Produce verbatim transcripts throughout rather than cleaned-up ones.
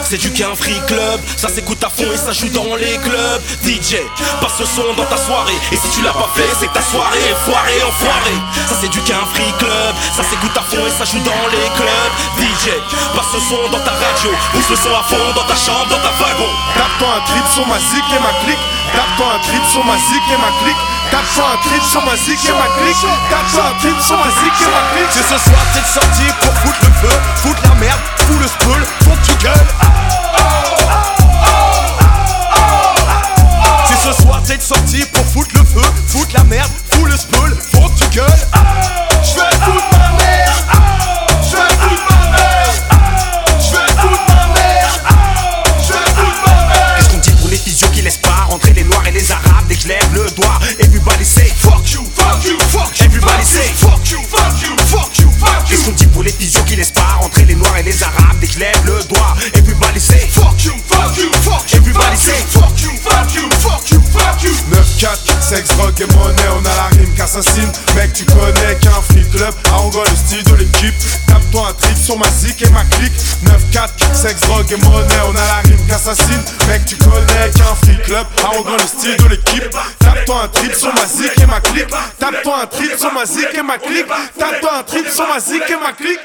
C'est du qu'un free club, ça s'écoute à fond et ça joue dans les clubs. D J, passe ce son dans ta soirée. Et si tu l'as pas fait, c'est que ta soirée est foirée, enfoirée. Ça c'est du qu'un free club, ça s'écoute à fond et ça joue dans les clubs. D J, passe ce son dans ta radio, pousse le son à fond dans ta chambre, dans ta wagon. Tape-toi un trip sur ma zik et ma clique. Tape-toi un trip sur ma zik et ma clique. Tape-toi un trip sur ma zik et ma clique. Tape-toi un trip sur ma zik et ma clique. C'est ce soir t'es sorti pour foutre le feu, foutre la merde, foutre le spool, faut que tu gueules. C'est ce soir t'es sorti pour foutre le feu, foutre la merde, foutre le spool, faut que tu gueules. J'vais foutre ma merde. J'vais foutre ma merde. J'vais foutre ma merde. J'vais foutre ma merde. Qu'est-ce qu'on dit pour les physios qui laissent pas rentrer les noirs et les arabes? Dès que je lève le doigt, everybody say fuck you, fuck you, fuck you. Everybody say fuck you, fuck you, fuck you, fuck you. Qu'est-ce qu'on dit pour les physios qui laissent pas rentrer les noirs et les arabes? Dès que je lève le doigt, everybody say fuck you, fuck you, fuck you. Everybody say fuck you, fuck you, fuck you, fuck you. neuf quatre, sexe, rock et monnaie, on a la rime qu'assassine. Mec, tu connais qu'un free club, à Angola, le style de l'équipe. Tape-toi un trip sur ma zik et ma clique. neuf quatre, sexe, rock et monnaie, on a la rime qu'assassine. Mec, tu connais qu'un free club, à Angola, le style de l'équipe. Tape-toi un trip sur ma zik et ma clique. Tape-toi un trip sur ma zik et ma clique. Tape-toi un trip sur ma zik et ma clique.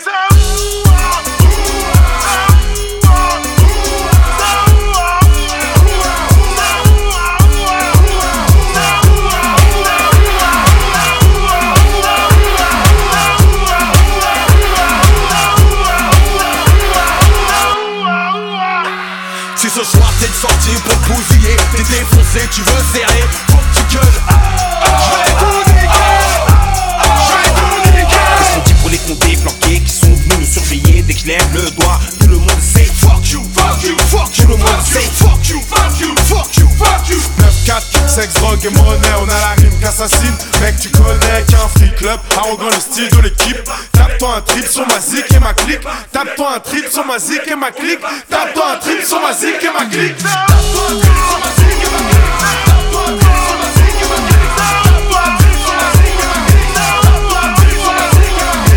Si ce soir t'es sorti pour te bousiller, t'es défoncé, tu veux serrer, faut que tu gueules. Je vais tout niquer, je vais tout niquer. Qu'est-ce qu'on dit pour les condés flanqués qui sont venus nous surveiller? Dès que je lève le doigt, tout le monde say fuck you, fuck you, fuck you. Tout le monde say fuck you, fuck you, fuck you, fuck you. neuf quatre, sexe, drogue et monnaie, on a la rime qu'assassine. Mec, tu connais qu'un free club, arrogant le style de l'équipe. Tape-toi un trip sur ma zik et ma clique. Tape-toi un trip sur ma zik et ma clique. Tape-toi un trip sur ma zik et ma clique. Tape-toi un trip sur ma zik et ma clique. Tape-toi un trip sur ma zik et ma clique. Tape-toi un trip sur ma zik et ma clique. Tape-toi un trip sur ma zik et ma clique.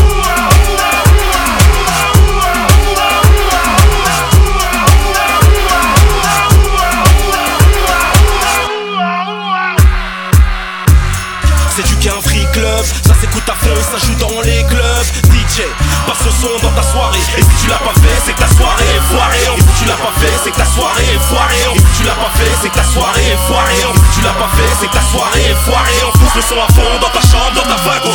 C'est du qu'un free club, ça s'écoute à fond et ça joue dans les clubs. D J, passe ce son dans ta soirée. Et si tu l'as pas fait, c'est que ta soirée est foirée. Et si tu l'as pas fait, c'est que ta soirée est foirée. Et si tu l'as pas fait, c'est que ta soirée est foirée. Et si tu l'as pas fait, c'est que ta soirée est foirée. On pousse le son à fond dans ta chambre, dans ta wagon.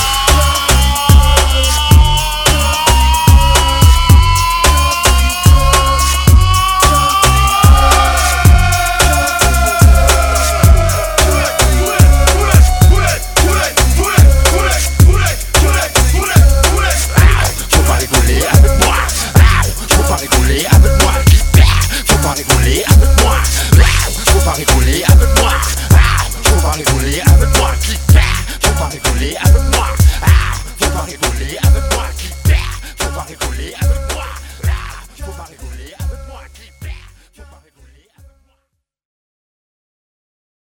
Rigoler avec moi, faut pas rigoler avec moi, faut pas rigoler avec moi, faut pas rigoler avec moi.